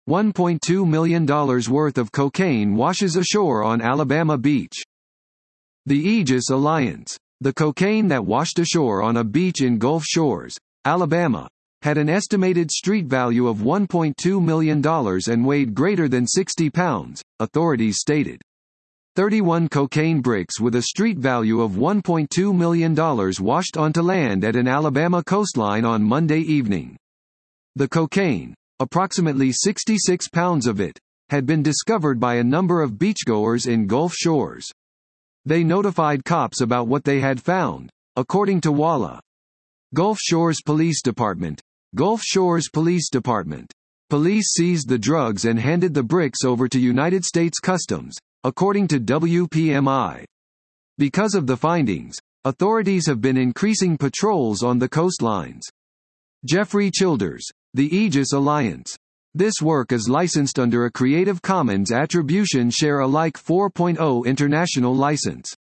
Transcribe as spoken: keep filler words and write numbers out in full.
one point two million dollars worth of cocaine washes ashore on Alabama beach. The Aegis Alliance. The cocaine that washed ashore on a beach in Gulf Shores, Alabama, had an estimated street value of one point two million dollars and weighed greater than sixty pounds, authorities stated. thirty-one cocaine bricks with a street value of one point two million dollars washed onto land at an Alabama coastline on Monday evening. The cocaine, approximately sixty-six pounds of it, had been discovered by a number of beachgoers in Gulf Shores. They notified cops about what they had found, according to Walla. Gulf Shores Police Department. Gulf Shores Police Department. Police seized the drugs and handed the bricks over to United States Customs, according to W P M I. Because of the findings, authorities have been increasing patrols on the coastlines. Jeffrey Childers. The Aegis Alliance. This work is licensed under a Creative Commons Attribution Share Alike four point oh international license.